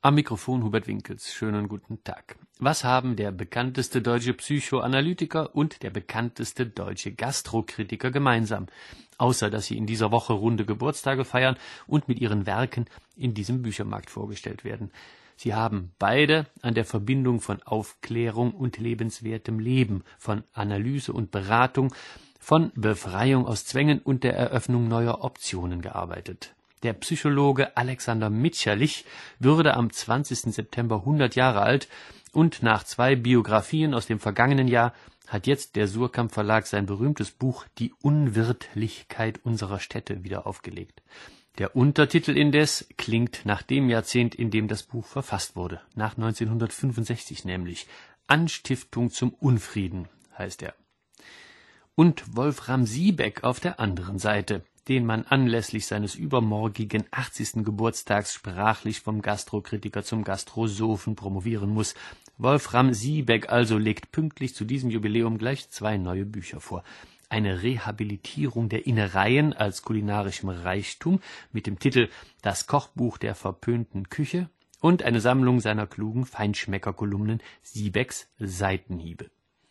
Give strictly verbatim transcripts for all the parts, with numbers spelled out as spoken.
Am Mikrofon Hubert Winkels. Schönen guten Tag. Was haben der bekannteste deutsche Psychoanalytiker und der bekannteste deutsche Gastrokritiker gemeinsam? Außer, dass sie in dieser Woche runde Geburtstage feiern und mit ihren Werken in diesem Büchermarkt vorgestellt werden. Sie haben beide an der Verbindung von Aufklärung und lebenswertem Leben, von Analyse und Beratung, von Befreiung aus Zwängen und der Eröffnung neuer Optionen gearbeitet. Der Psychologe Alexander Mitscherlich würde am zwanzigsten September hundert Jahre alt und nach zwei Biografien aus dem vergangenen Jahr hat jetzt der Suhrkamp Verlag sein berühmtes Buch Die Unwirtlichkeit unserer Städte wieder aufgelegt. Der Untertitel indes klingt nach dem Jahrzehnt, in dem das Buch verfasst wurde, nach neunzehnhundertfünfundsechzig nämlich. Anstiftung zum Unfrieden heißt er. Und Wolfram Siebeck auf der anderen Seite, den man anlässlich seines übermorgigen achtzigsten Geburtstags sprachlich vom Gastrokritiker zum Gastrosophen promovieren muss. Wolfram Siebeck also legt pünktlich zu diesem Jubiläum gleich zwei neue Bücher vor. Eine Rehabilitierung der Innereien als kulinarischem Reichtum mit dem Titel Das Kochbuch der verpönten Küche und eine Sammlung seiner klugen Feinschmeckerkolumnen Siebecks Seitenhiebe.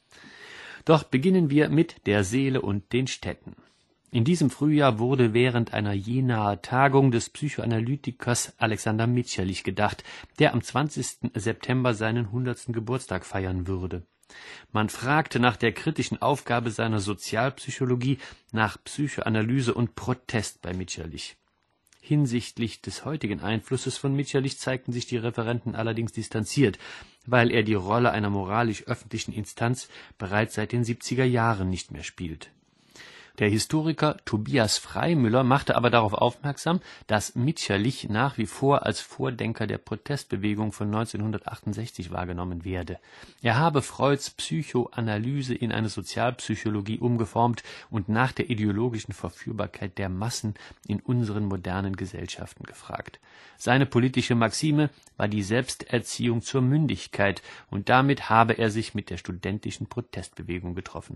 Doch beginnen wir mit der Seele und den Städten. In diesem Frühjahr wurde während einer Jenaer Tagung des Psychoanalytikers Alexander Mitscherlich gedacht, der am zwanzigsten September seinen hundertsten Geburtstag feiern würde. Man fragte nach der kritischen Aufgabe seiner Sozialpsychologie, nach Psychoanalyse und Protest bei Mitscherlich. Hinsichtlich des heutigen Einflusses von Mitscherlich zeigten sich die Referenten allerdings distanziert, weil er die Rolle einer moralisch öffentlichen Instanz bereits seit den siebziger Jahren nicht mehr spielt. Der Historiker Tobias Freimüller machte aber darauf aufmerksam, dass Mitscherlich nach wie vor als Vordenker der Protestbewegung von neunzehnhundertachtundsechzig wahrgenommen werde. Er habe Freuds Psychoanalyse in eine Sozialpsychologie umgeformt und nach der ideologischen Verführbarkeit der Massen in unseren modernen Gesellschaften gefragt. Seine politische Maxime war die Selbsterziehung zur Mündigkeit, und damit habe er sich mit der studentischen Protestbewegung getroffen.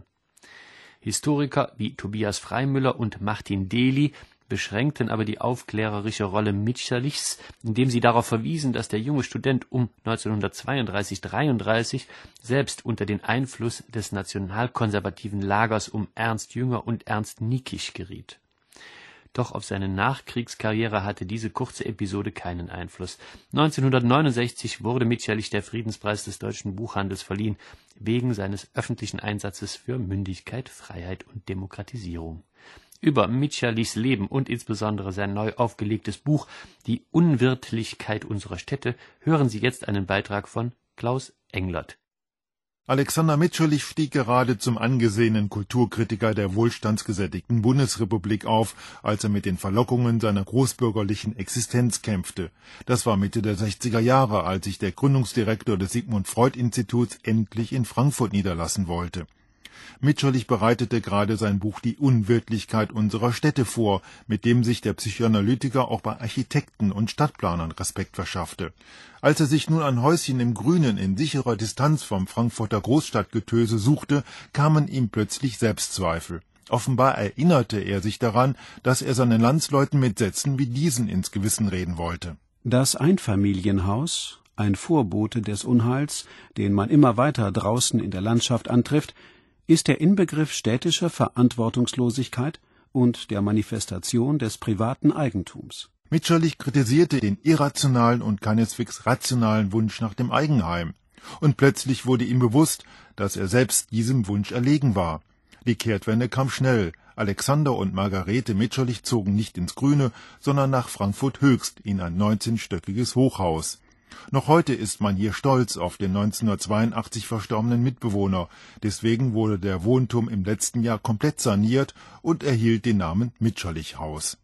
Historiker wie Tobias Freimüller und Martin Dehli beschränkten aber die aufklärerische Rolle Mitscherlichs, indem sie darauf verwiesen, dass der junge Student um neunzehnhundertzweiunddreißig dreiunddreißig selbst unter den Einfluss des nationalkonservativen Lagers um Ernst Jünger und Ernst Niekisch geriet. Doch auf seine Nachkriegskarriere hatte diese kurze Episode keinen Einfluss. neunzehnhundertneunundsechzig wurde Mitscherlich der Friedenspreis des deutschen Buchhandels verliehen, wegen seines öffentlichen Einsatzes für Mündigkeit, Freiheit und Demokratisierung. Über Mitscherlichs Leben und insbesondere sein neu aufgelegtes Buch Die Unwirtlichkeit unserer Städte hören Sie jetzt einen Beitrag von Klaus Englert. Alexander Mitscherlich stieg gerade zum angesehenen Kulturkritiker der wohlstandsgesättigten Bundesrepublik auf, als er mit den Verlockungen seiner großbürgerlichen Existenz kämpfte. Das war Mitte der sechziger Jahre, als sich der Gründungsdirektor des Sigmund-Freud-Instituts endlich in Frankfurt niederlassen wollte. Mitscherlich bereitete gerade sein Buch Die Unwirtlichkeit unserer Städte vor, mit dem sich der Psychoanalytiker auch bei Architekten und Stadtplanern Respekt verschaffte. Als er sich nun ein Häuschen im Grünen in sicherer Distanz vom Frankfurter Großstadtgetöse suchte, kamen ihm plötzlich Selbstzweifel. Offenbar erinnerte er sich daran, dass er seinen Landsleuten mit Sätzen wie diesen ins Gewissen reden wollte. Das Einfamilienhaus, ein Vorbote des Unheils, den man immer weiter draußen in der Landschaft antrifft, ist der Inbegriff städtischer Verantwortungslosigkeit und der Manifestation des privaten Eigentums. Mitscherlich kritisierte den irrationalen und keineswegs rationalen Wunsch nach dem Eigenheim. Und plötzlich wurde ihm bewusst, dass er selbst diesem Wunsch erlegen war. Die Kehrtwende kam schnell. Alexander und Margarete Mitscherlich zogen nicht ins Grüne, sondern nach Frankfurt Höchst in ein neunzehnstöckiges Hochhaus. Noch heute ist man hier stolz auf den neunzehnhundertzweiundachtzig verstorbenen Mitbewohner. Deswegen wurde der Wohnturm im letzten Jahr komplett saniert und erhielt den Namen Mitscherlich-Haus.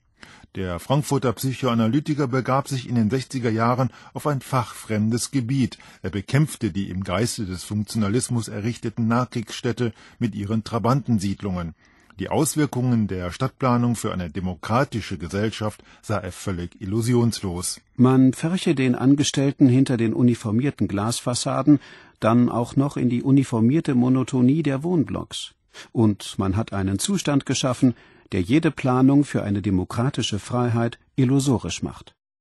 Der Frankfurter Psychoanalytiker begab sich in den sechziger Jahren auf ein fachfremdes Gebiet. Er bekämpfte die im Geiste des Funktionalismus errichteten Nachkriegsstädte mit ihren Trabantensiedlungen. Die Auswirkungen der Stadtplanung für eine demokratische Gesellschaft sah er völlig illusionslos. Man pferche den Angestellten hinter den uniformierten Glasfassaden dann auch noch in die uniformierte Monotonie der Wohnblocks. Und man hat einen Zustand geschaffen, der jede Planung für eine demokratische Freiheit illusorisch macht.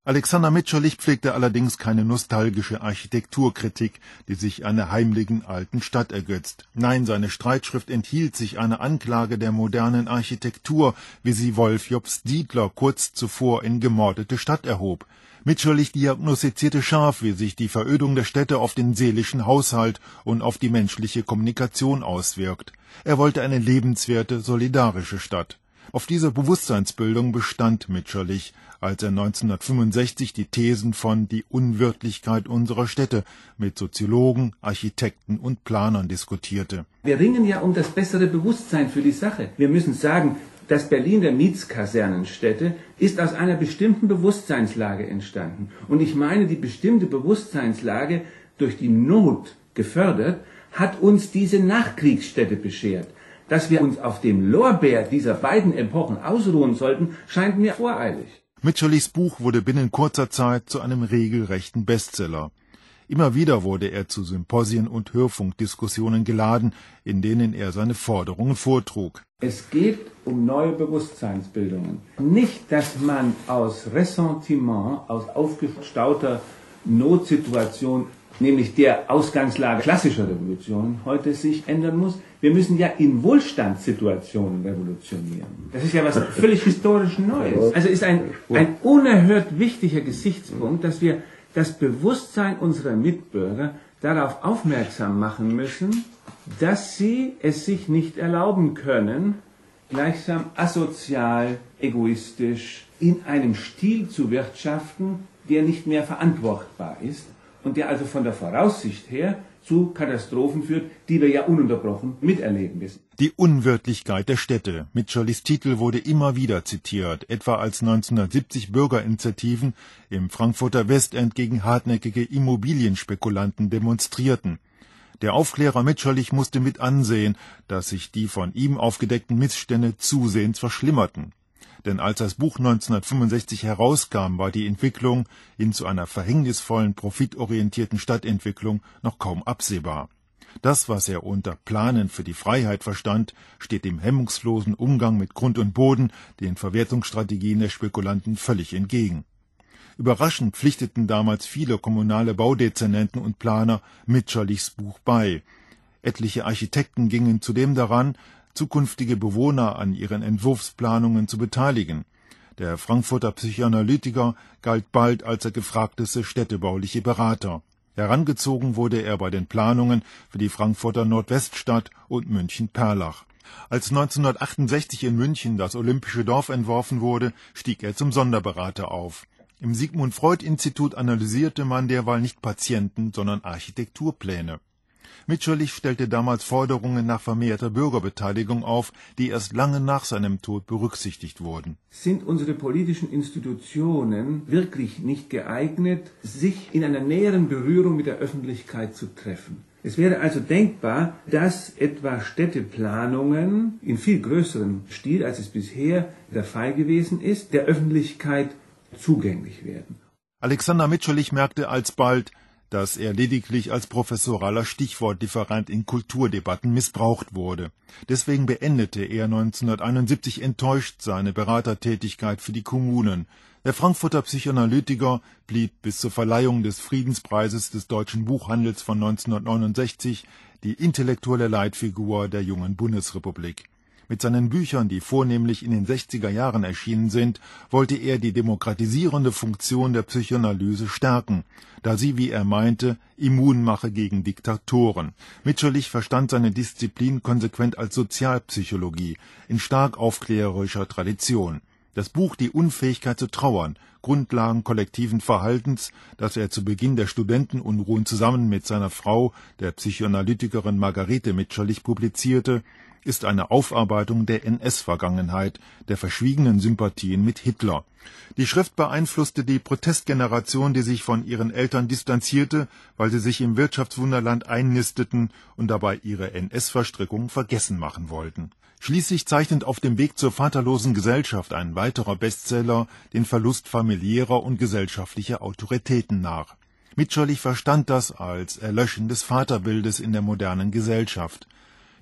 Alexander Mitscherlich pflegte allerdings keine nostalgische Architekturkritik, die sich einer heimlichen alten Stadt ergötzt. Nein, seine Streitschrift enthielt sich einer Anklage der modernen Architektur, wie sie Wolf Jobst Dietler kurz zuvor in Gemordete Stadt erhob. Mitscherlich diagnostizierte scharf, wie sich die Verödung der Städte auf den seelischen Haushalt und auf die menschliche Kommunikation auswirkt. Er wollte eine lebenswerte, solidarische Stadt. Auf dieser Bewusstseinsbildung bestand Mitscherlich, als er neunzehnhundertfünfundsechzig die Thesen von Die Unwirtlichkeit unserer Städte mit Soziologen, Architekten und Planern diskutierte. Wir ringen ja um das bessere Bewusstsein für die Sache. Wir müssen sagen, das Berlin der Mietskasernenstädte ist aus einer bestimmten Bewusstseinslage entstanden. Und ich meine, die bestimmte Bewusstseinslage, durch die Not gefördert, hat uns diese Nachkriegsstädte beschert. Dass wir uns auf dem Lorbeer dieser beiden Epochen ausruhen sollten, scheint mir voreilig. Mitscherlichs Buch wurde binnen kurzer Zeit zu einem regelrechten Bestseller. Immer wieder wurde er zu Symposien und Hörfunkdiskussionen geladen, in denen er seine Forderungen vortrug. Es geht um neue Bewusstseinsbildungen. Nicht, dass man aus Ressentiment, aus aufgestauter Notsituation, nämlich der Ausgangslage klassischer Revolutionen, heute sich ändern muss. Wir müssen ja in Wohlstandssituationen revolutionieren. Das ist ja was völlig historisch Neues. Also ist ein, ein unerhört wichtiger Gesichtspunkt, dass wir das Bewusstsein unserer Mitbürger darauf aufmerksam machen müssen, dass sie es sich nicht erlauben können, gleichsam asozial, egoistisch, in einem Stil zu wirtschaften, der nicht mehr verantwortbar ist und der also von der Voraussicht her zu Katastrophen führt, die wir ja ununterbrochen miterleben müssen. Die Unwirtlichkeit der Städte. Mitscherlichs Titel wurde immer wieder zitiert, etwa als neunzehnhundertsiebzig Bürgerinitiativen im Frankfurter Westend gegen hartnäckige Immobilienspekulanten demonstrierten. Der Aufklärer Mitscherlich musste mit ansehen, dass sich die von ihm aufgedeckten Missstände zusehends verschlimmerten. Denn als das Buch neunzehnhundertfünfundsechzig herauskam, war die Entwicklung hin zu einer verhängnisvollen, profitorientierten Stadtentwicklung noch kaum absehbar. Das, was er unter Planen für die Freiheit verstand, steht dem hemmungslosen Umgang mit Grund und Boden, den Verwertungsstrategien der Spekulanten völlig entgegen. Überraschend pflichteten damals viele kommunale Baudezernenten und Planer Mitscherlichs Buch bei. Etliche Architekten gingen zudem daran, zukünftige Bewohner an ihren Entwurfsplanungen zu beteiligen. Der Frankfurter Psychoanalytiker galt bald als der gefragteste städtebauliche Berater. Herangezogen wurde er bei den Planungen für die Frankfurter Nordweststadt und München-Perlach. Als neunzehnhundertachtundsechzig in München das Olympische Dorf entworfen wurde, stieg er zum Sonderberater auf. Im Sigmund-Freud-Institut analysierte man derweil nicht Patienten, sondern Architekturpläne. Mitscherlich stellte damals Forderungen nach vermehrter Bürgerbeteiligung auf, die erst lange nach seinem Tod berücksichtigt wurden. Sind unsere politischen Institutionen wirklich nicht geeignet, sich in einer näheren Berührung mit der Öffentlichkeit zu treffen? Es wäre also denkbar, dass etwa Städteplanungen in viel größerem Stil, als es bisher der Fall gewesen ist, der Öffentlichkeit zugänglich werden. Alexander Mitscherlich merkte alsbald, dass er lediglich als professoraler Stichwortlieferant in Kulturdebatten missbraucht wurde. Deswegen beendete er neunzehnhunderteinundsiebzig enttäuscht seine Beratertätigkeit für die Kommunen. Der Frankfurter Psychoanalytiker blieb bis zur Verleihung des Friedenspreises des deutschen Buchhandels von neunzehnhundertneunundsechzig die intellektuelle Leitfigur der jungen Bundesrepublik. Mit seinen Büchern, die vornehmlich in den sechziger Jahren erschienen sind, wollte er die demokratisierende Funktion der Psychoanalyse stärken, da sie, wie er meinte, immun mache gegen Diktatoren. Mitscherlich verstand seine Disziplin konsequent als Sozialpsychologie, in stark aufklärerischer Tradition. Das Buch »Die Unfähigkeit zu trauern« Grundlagen kollektiven Verhaltens, das er zu Beginn der Studentenunruhen zusammen mit seiner Frau, der Psychoanalytikerin Margarete Mitscherlich, publizierte, ist eine Aufarbeitung der N S-Vergangenheit, der verschwiegenen Sympathien mit Hitler. Die Schrift beeinflusste die Protestgeneration, die sich von ihren Eltern distanzierte, weil sie sich im Wirtschaftswunderland einnisteten und dabei ihre N S-Verstrickung vergessen machen wollten. Schließlich zeichnet Auf dem Weg zur vaterlosen Gesellschaft ein weiterer Bestseller den Verlust familiärer und gesellschaftlicher Autoritäten nach. Mitscherlich verstand das als Erlöschen des Vaterbildes in der modernen Gesellschaft.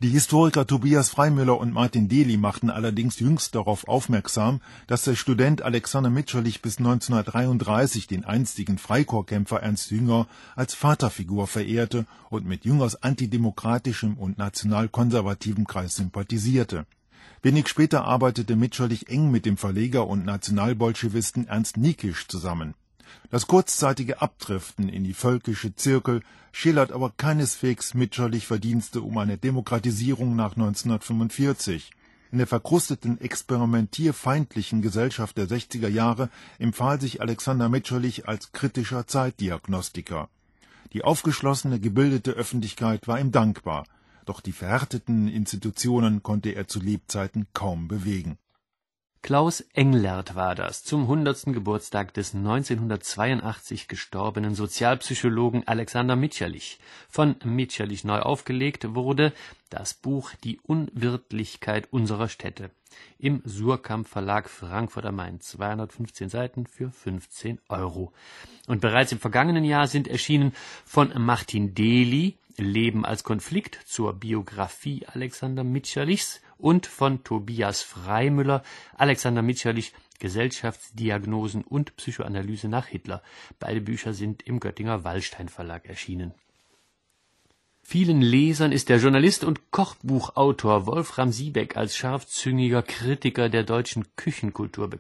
Die Historiker Tobias Freimüller und Martin Dehli machten allerdings jüngst darauf aufmerksam, dass der Student Alexander Mitscherlich bis neunzehnhundertdreiunddreißig den einstigen Freikorpskämpfer Ernst Jünger als Vaterfigur verehrte und mit Jüngers antidemokratischem und nationalkonservativem Kreis sympathisierte. Wenig später arbeitete Mitscherlich eng mit dem Verleger und Nationalbolschewisten Ernst Niekisch zusammen. Das kurzzeitige Abdriften in die völkische Zirkel schillert aber keineswegs Mitscherlich Verdienste um eine Demokratisierung nach neunzehnhundertfünfundvierzig. In der verkrusteten, experimentierfeindlichen Gesellschaft der sechziger Jahre empfahl sich Alexander Mitscherlich als kritischer Zeitdiagnostiker. Die aufgeschlossene, gebildete Öffentlichkeit war ihm dankbar, doch die verhärteten Institutionen konnte er zu Lebzeiten kaum bewegen. Klaus Englert war das, zum hundertsten Geburtstag des neunzehnhundertzweiundachtzig gestorbenen Sozialpsychologen Alexander Mitscherlich. Von Mitscherlich neu aufgelegt wurde das Buch Die Unwirtlichkeit unserer Städte im Suhrkamp Verlag Frankfurt am Main, zweihundertfünfzehn Seiten für fünfzehn Euro. Und bereits im vergangenen Jahr sind erschienen von Martin Dehli Leben als Konflikt zur Biografie Alexander Mitscherlichs und von Tobias Freimüller Alexander Mitscherlich Gesellschaftsdiagnosen und Psychoanalyse nach Hitler. Beide Bücher sind im Göttinger Wallstein Verlag erschienen. Vielen Lesern ist der Journalist und Kochbuchautor Wolfram Siebeck als scharfzüngiger Kritiker der deutschen Küchenkultur bekannt.